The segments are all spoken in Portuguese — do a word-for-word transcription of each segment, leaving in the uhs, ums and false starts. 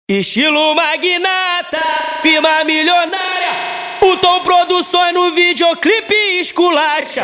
Estilo magnata, firma milionária. O Tom Produções no videoclipe esculacha.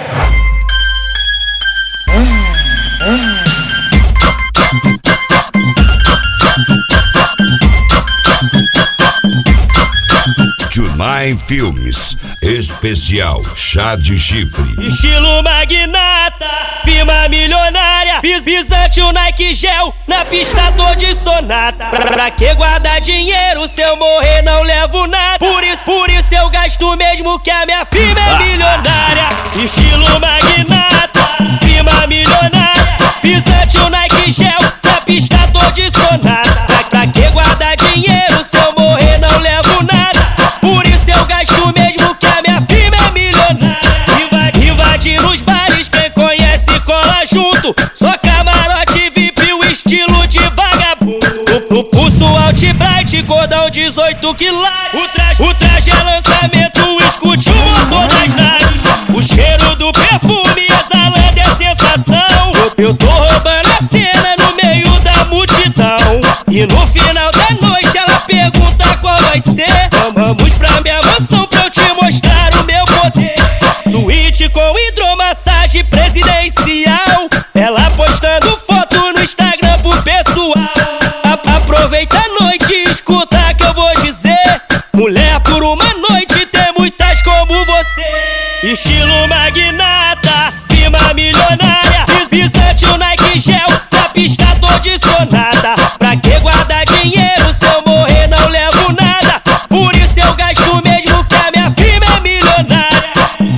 Tunai Filmes, especial Chá de Chifre. Estilo magnata, firma milionária. Pisante o Nike Gel, na pista tô de sonata. Pra, pra que guardar dinheiro se eu morrer não levo nada? Por isso, por isso eu gasto mesmo que a minha firma é milionária. Estilo magnata, firma milionária. Pisante o Nike Gel, na pista tô de sonata. Pra, pra que guardar dinheiro se eu morrer não levo nada? Por isso eu gasto mesmo que a minha firma é milionária. Invade, invade nos bares, quem conhece cola junto. Só camarote V I P, o estilo de vagabundo. No, no pulso Alt Bright, cordão dezoito quilates. O traje, o traje é lançamento, escute o motor das naves. O cheiro do perfume exalando é sensação. Eu, eu tô roubando a cena no meio da multidão. E no final da noite ela pergunta qual vai ser. Vamos pra minha mansão pra eu te mostrar o meu poder. Suíte com hidromassagem presidencial. Ela postando foto no Instagram pro pessoal. A aproveita a noite e escuta que eu vou dizer. Mulher, por uma noite tem muitas como você. Estilo magnata, firma milionária. Pisante o Nike Gel, na pista tô de sonata. Pra que guardar dinheiro se eu morrer não levo nada? Por isso eu gasto mesmo que a minha firma é milionária.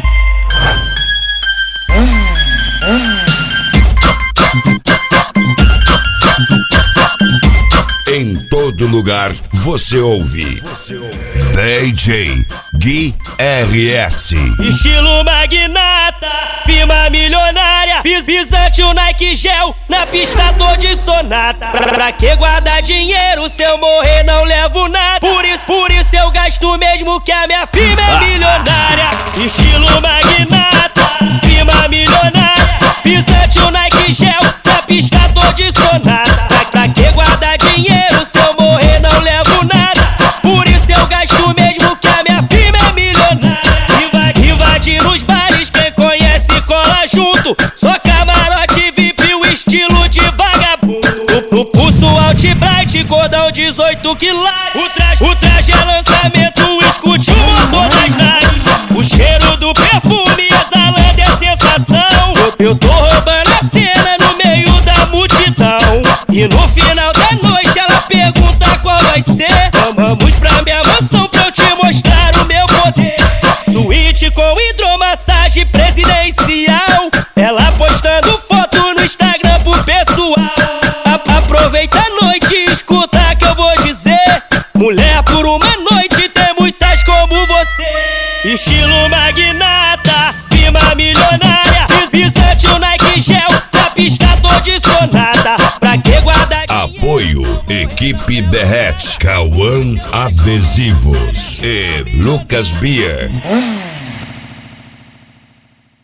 Em todo lugar você ouve, você ouve. D J Gui R S. Estilo magnata, firma milionária. Pisante o Nike Gel, na pista tô de sonata. Pra, pra que guardar dinheiro se eu morrer não levo nada? Por isso, por isso eu gasto mesmo que a minha firma é milionária. Estilo magnata, firma milionária. Pisante o Nike Gel, na pista tô de sonata. Pra, pra que guardar dinheiro se eu morrer não levo nada? Por isso eu gasto mesmo que a minha firma é milionária. Invade, invade nos bares, quem conhece cola junto. Só camarote V I P, o estilo de vagabundo. No, no pulso Alt Bright, cordão dezoito quilates. O traje, o traje é lançamento, escute o motor das naves. O cheiro do perfume exalando é sensação. Eu, eu tô roubando a cena no meio da multidão. E no final da noite ela pergunta qual vai ser. Vamos pra minha mansão pra eu te mostrar o meu poder. Suíte com hidromassagem presidencial. Ela postando foto no Instagram pro pessoal. A, aproveita a noite e escuta que eu vou dizer. Mulher, por uma noite tem muitas como você. Estilo magnata, firma milionária. Pisante o Nike Gel, na pista tô de sonata. Pra que guardar dinheiro? Apoio Equipe Derrete, Cauã Adesivos e Lucas Beer.